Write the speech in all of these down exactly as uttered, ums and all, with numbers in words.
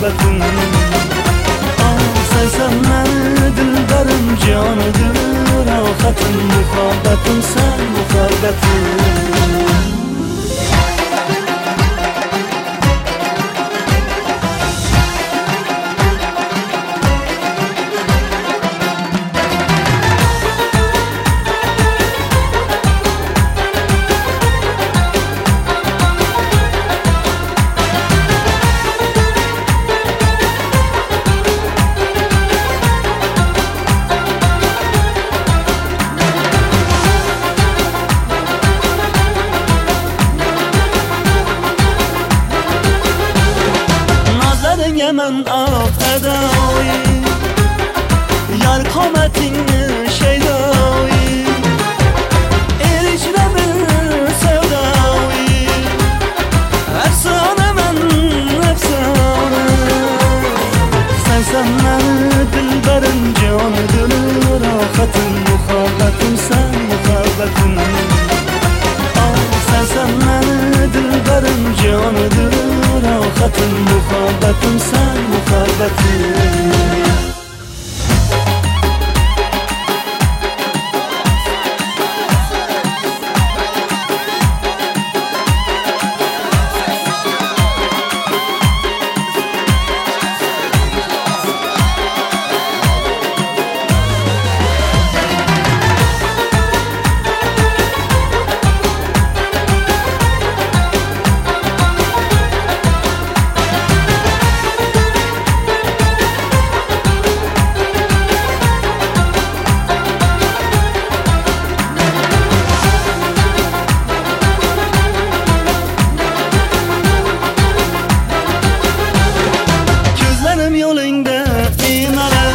muhabbetim. Sen sen meni dilberim, canıdır rahatim, muhabbetim sen muhabbetim. من آف ادایی یار قامتین شیدایی ایریچده من سودایی افسانه من افسانه sen sen من دلبرم جان دل راحتم مخابتم sen مخابتم sen sen من دلبرم جان دل راحتم مخابتم sen مخابتم. Yolunda inare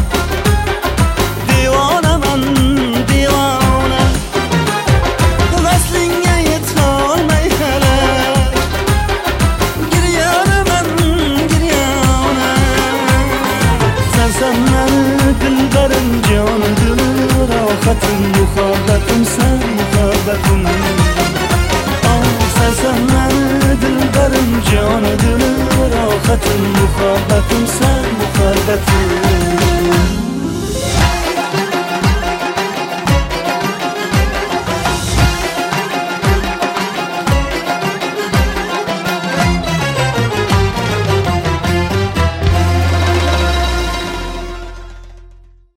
divane men divane Veslinge yetolmay helak Giryane men giryane Sen sen meni dilberim canı dil rahatim muhabbetim sen muhabbetim Sen sen meni dilberim canı dil rahatim muhabbetim sen muhabbetim.